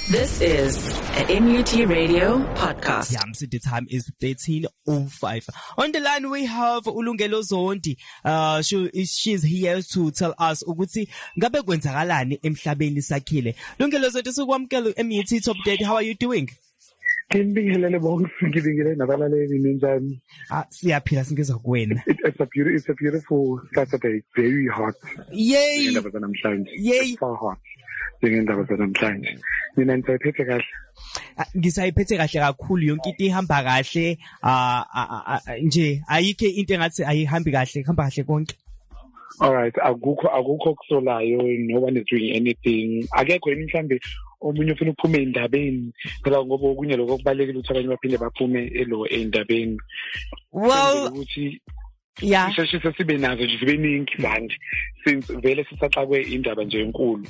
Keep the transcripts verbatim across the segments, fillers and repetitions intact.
This is a M U T Radio podcast. Yeah, the time is thirteen oh five. On the line we have Ulungelo Zondi. Uh, she she's here to tell us ukuthi ngabe kwenzakalani emhlabeni sakhile. Lungelo Zondi sikwamkela M U T Top Date. How are you doing? Ngibingelele bonke ngibingelele nabalaleli ninjani? Ah, siyaphila singeza kuwena. It's a beautiful it's a beautiful Saturday, very hot. Yay. Indaba zanamhlanje. Yay. So hot. Indaba zanamhlanje. Mina ngisayiphethe kahle. Ngisayiphethe kahle kakhulu yonke into ihamba kahle. Ah nje ayikho into engathi ayihambi kahle, ihamba kahle konke. All right, akukho akukho kusolayo, no one is doing anything. Akekho yini mhlambe omunye ufuna uphume endabeni phela ngoba okunye lokho kubalekile ukuthi abanye baphinde baphume elo endabeni. Well, ukuthi yeah, sishise sibe nazo nje sibe ningi manje since vele sisaxakwe indaba nje enkulu.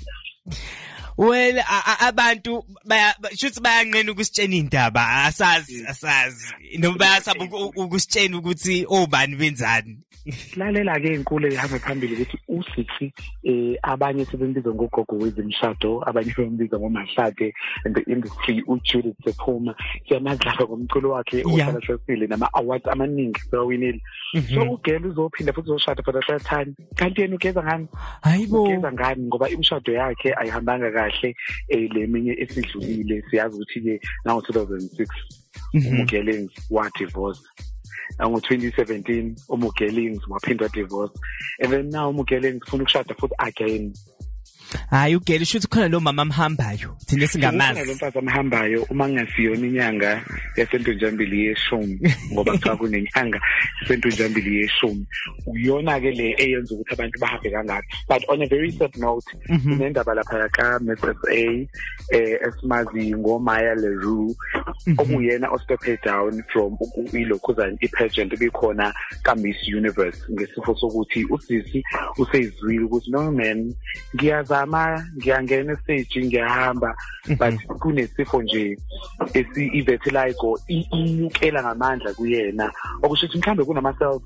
Well, abantu baya shuthi bayanqena ukusitshena indaba, asazi asazi noma bayasaba ukusitshena ukuthi obani benzani. Lalela ke inkulu ehamba phambili ukuthi usithi eh abanye sebendiza ngogogo wezimshado, abanye sebembiza ngoMahlade, and the industry uJudith Sephuma siyamadlala ngomculo wakhe ohlala sesile nama awards amaningi sewinile. So ugela uzophinda futhi uzoshada for the third time. Kanti yena ugeza ngani? Hayibo. Ugeza ngani ngoba imshado yakhe ayihambanga kahle eh leminye esidlulile siyazi ukuthi ke now two thousand six uMugeleng wa divorce. And in twenty seventeen, Umugeleng waphinda divorce, and then now Umugeleng ufuna ukushada futhi again. Hayi ugele shuthi khona lo mama amhambayo thina singamazi. Lo mfazi amhambayo uma ngasiyona inyanga yasentonjambili yeshumi ngoba kuthiwa kunenyanga yasentonjambili yeshumi. Uyona ke le eyenza ukuthi abantu bahambe kangaka. But on a very sad note, inendaba lapha ka M S A eh esimazi ngoMaya Leroux okuyena ostep down from ilokhuzana ipageant ebikhona ka Miss Universe ngesifo sokuthi usisi useyizwile ukuthi no man ngiyaza ama ngiyangena stage ngiyahamba but kunesifo nje esi ivetilago inyukela ngamandla kuyena okusho ukuthi mhlambe kunama cells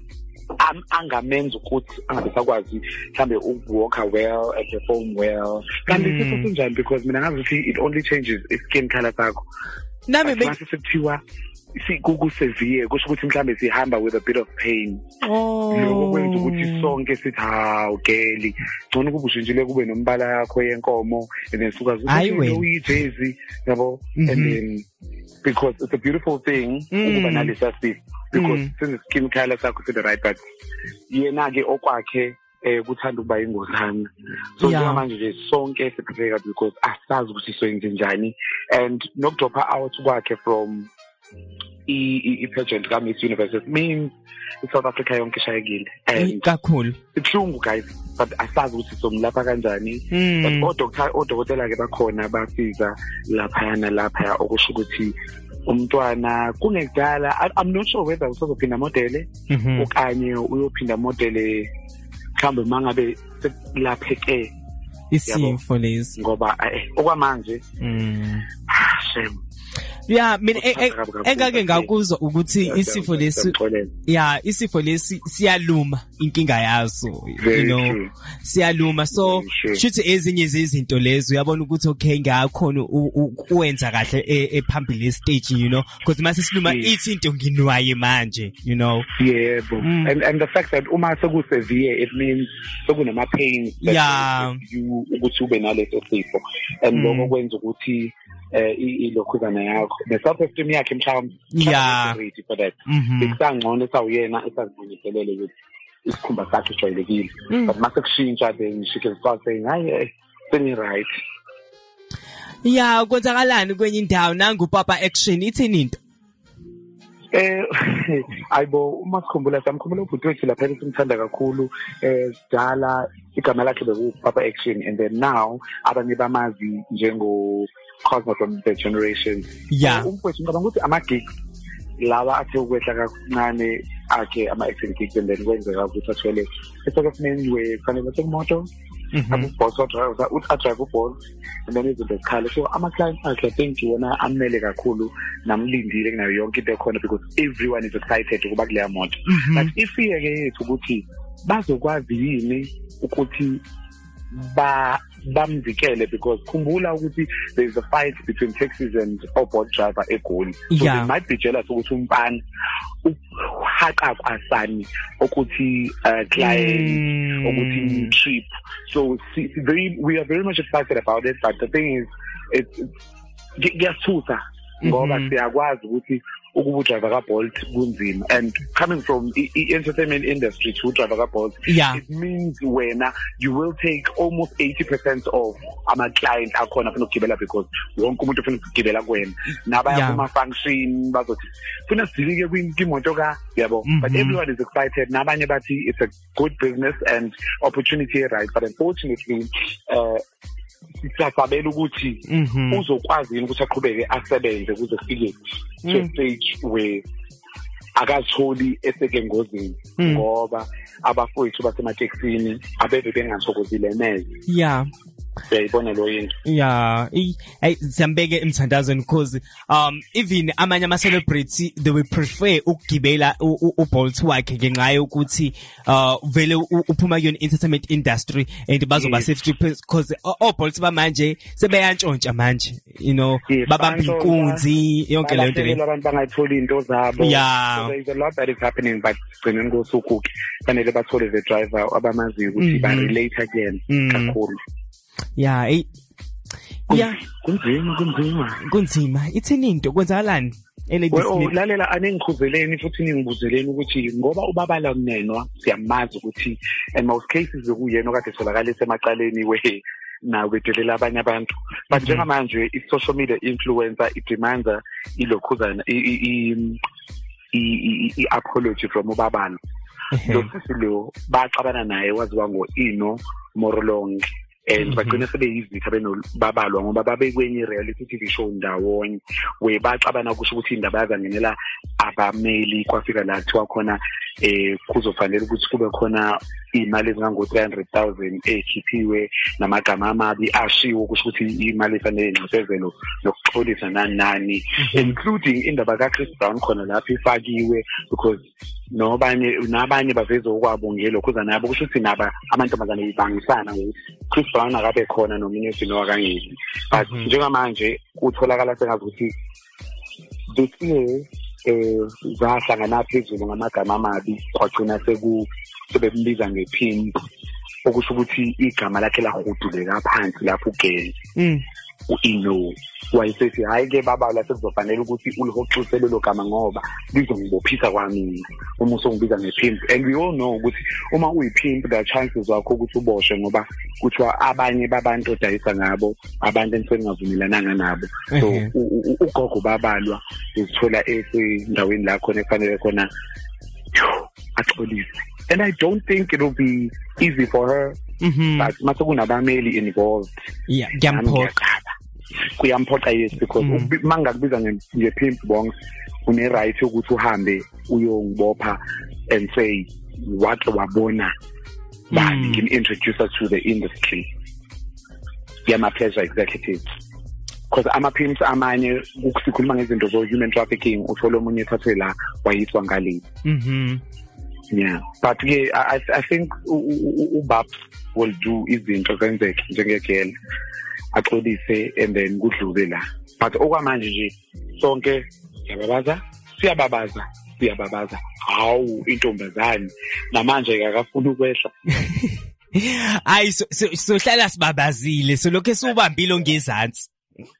angamenza ukuthi angasakwazi mhlambe ukwalk well and perform well kanti isifo sinjani because mina ngazi ukuthi it only changes skin color sakho nami besikuthiwa sikuku severe kusho ukuthi mhlambe sihamba with a bit of pain. Oh, lokho kwenza ukuthi sonke sithi ha ugeli ngcono kube ushintshile kube nombala yakho yenkomo and then suka uyijersey yabo and then because it's a beautiful thing ukuba nalesa sifo because since skin color sakho to the right but yena ke okwakhe eh kuthanda ukuba ingozana so manje nje sonke sipheka because asazi ukuthi soyenze njani and nokudropha out kwakhe from i-pageant ka Miss Universe means South Africa yonke ishayekile and kakhulu ihlungu guys but asazi ukuthi somlapha kanjani but odokotela odokotela ke bakhona bafika lapha yana lapha okusho ukuthi umntwana kungekudala. I'm not sure whether usazophinda modele okanye uyophinda modele mhlambe mangabe selapheke isifo lezi ngoba okwamanje shame. Yeah, mina engake ngakuzwa ukuthi isifo lesi yeah isifo lesi siyaluma inkinga yaso you know siyaluma so shuthi ezinye zezinto lezo uyabona ukuthi okay ngakhona uwenza kahle ephambili stage you know because mase siluma ithi into nginwaye manje you know yebo and and the fact that uma seku severe it means sokunama pain yeah you ukuthi ube naleso sifo and lokho kwenza ukuthi eh ilokhuzana yakho the self esteem yakhe mhlawumbe yeah ready for that ikusangcono esawuyena esazibongelele ukuthi isikhumba sakhe sijwayelekile but mase kushintsha then she can start saying hayi semi right yeah kwenzakalani kwenye indawo nangu Papa Action ithini into eh ayibo uma sikhumbula samkhumbula ubhuti wethu lapha esimthanda kakhulu eh sidala igama lakhe beku Papa Action and then now abanye bamazi njengo Cosmo from the generation. Yeah. Umfowethu ngicabanga ukuthi ama gigs lawa athe ukwehla kancane akhe ama acting gigs and then kwenzeka ukuthi athwele esokufumeni we fanele semoto abu boss driver uthi a drive boss and then izinto ezikhala so ama clients akhe I think wona amele kakhulu namlindile kunayo yonke into ekhona because everyone is excited ukuba kuleya moto but if yeke yethu ukuthi bazokwazi yini ukuthi ba bamvikele because khumbula ukuthi there is a fight between taxis and Bolt driver eGoli. So yeah. they might be jealous ukuthi umfana uhaqa kwasani ukuthi uh, client mm. ukuthi trip. So see, very we are very much excited about it, but the thing is it's kuyasutha ngoba siyakwazi ukuthi ukuba driver ka Bolt kunzima, and coming from the entertainment industry to driver ka Bolt, yeah. it means when you will take almost eighty percent of ama client akhona funa ukugibela because wonke umuntu ufuna ukugibela kuwena nabaya yeah. kuma function bazothi funa silike kwimoto ka yabo. Mm-hmm. But everyone is excited, nabanye bathi it's a good business and opportunity, right? But unfortunately uh sisabela ukuthi uzokwazi yini ukuthi aqhubeke asebenze kuze kufike to stage where akatholi eseke ngozini ngoba abafowethu basemateksini abebe bengathokozile neze. Yeah. Uyayibona lo yinto. Yeah, hey siyambeke emthandazweni because um even amanye ama celebrity they will prefer ukugibela uBolt wakhe ngenxa yokuthi uh vele uphuma kuyona entertainment industry and bazoba safety because oBolt bamanje sebeyantshontsha manje, you know, babamba inkunzi yonke le nto le. Abantu bangayitholi into zabo. Yeah. So there is a lot that is happening, but gcineni kosukuki fanele bathole the driver abamaziyo ukuthi ba relate again kakhulu. Yeah, eh yeah, kunzima kunzima kunzima ithini into kwenzakalani ele business. Lalela anengikhuzeleni futhi ningibuzeleni ukuthi ngoba ubabala kunenwa siyamazi ukuthi and most cases ukuyena okade tholakala esemaqaleni we na bedelela abanye abantu, but njengamanje i social media influencer idemands ilokhuzana i i apology from ubabala. Lo sisi lo baxabana naye waziwa ngo Ino Morolong and bagcina sebeyizitha benobabalwa ngoba babekwenye reality T V show ndawonye we baxabana kusho ukuthi indaba yazangenela abameli kwafika la kuthiwa khona eh kuzofanele ukuthi kube khona imali ezingango three hundred thousand ekhiphiwe namagama amabi ashiwo kusho ukuthi imali efanele ingcezelo nokuxolisa nani nani, including indaba ka Chris Brown khona lapho ifakiwe because nobanye nabanye baveza okwabongelo kuza nabo kusho ukuthi naba amantombazane ibangisana ngokuthi Chris Brown akabe khona nomunye sino akangeni, but njengamanje utholakala sengazi ukuthi this year eh zahlangana phezulu ngamagama amabi kwagcina seku sebembiza ngepimp okusho ukuthi igama lakhe lahuduleka phansi lapho ugeni mm uIno wayesethi hayi ke baba la sekuzofanele ukuthi ulihoxise lelo gama ngoba lizongibophisa kwami uma usongibiza ngepimp, and we all know ukuthi uma uyipimp the chances wakho ukuthi uboshwe ngoba kuthiwa abanye babantu odayisa ngabo abantu ensengavumelananga nabo. So ugogo babalwa uzithola esendaweni la khona efanele khona axolise, and I don't think it will be easy for her. Mm-hmm. But mase kunabameli involved. Yeah, kuyampoqa. Kuyampoqa yes because mangakubiza ngepimp bongs une right ukuthi uhambe uyongibopha and say what wabona but you can introduce us to the industry. Yeah, my pleasure executives. Because ama pimps amanye ukusikhuluma ngezinto zo human trafficking uthola umunye ethathwe la wayiswa ngale. Mhm. Yeah, but yeah, I I think ubab will do izinto zenzeke njengegel axolise and then kudlule la, but okwamanje nje sonke siyababaza siyababaza siyababaza hawu intombazane namanje akafuna ukwehla. Ayi sohlala sibabazile so lokho esubambile ongezansi.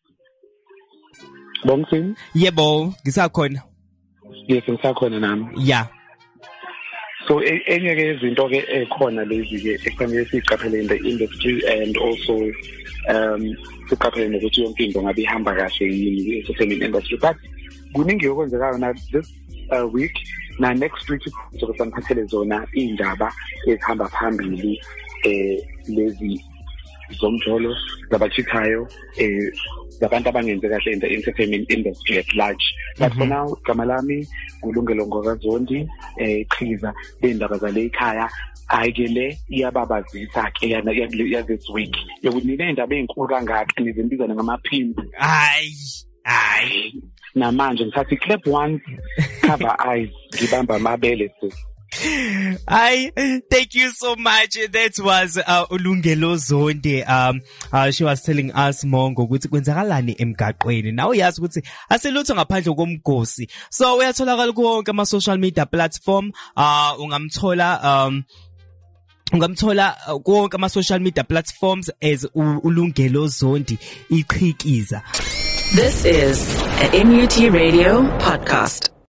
Bongini? Yebo, ngisakhona. Yes, ngisakhona nami. Yeah. So enye ke izinto ke ekhona lezi ke ekufanele siqaphele in the industry and also um siqaphele ukuthi yonke into ngabe ihamba kahle yini entertainment industry, but kuningi okwenzekayo na this uh, week na next week sokusamphathele zona indaba ezihamba phambili eh lezi zomjolo zabachithayo eh zabantu abangenze kahle in the entertainment industry at large. But mm-hmm. for now Gamalami uLungelo Ngokazondi eh Khiza indaba zale ekhaya ayikele iyababazisa ke yana ya this week yokunina indaba ezinkulu kangaka nizembizana ngamaphimbi hayi hayi namanje ngithatha iclip one cover eyes ngibamba amabele I thank you so much. That was uh, Ulungelo Zonde. Um, uh, she was telling us mongo ukuthi kwenzakalani emgaqweni. Now uyazi ukuthi aselutho ngaphandle komgosi. So uyatholakala konke ama social media platform. Uh, ungamthola um ungamthola konke ama social media platforms as Ulungelo Zondi iqhikiza. This is a M U T Radio podcast.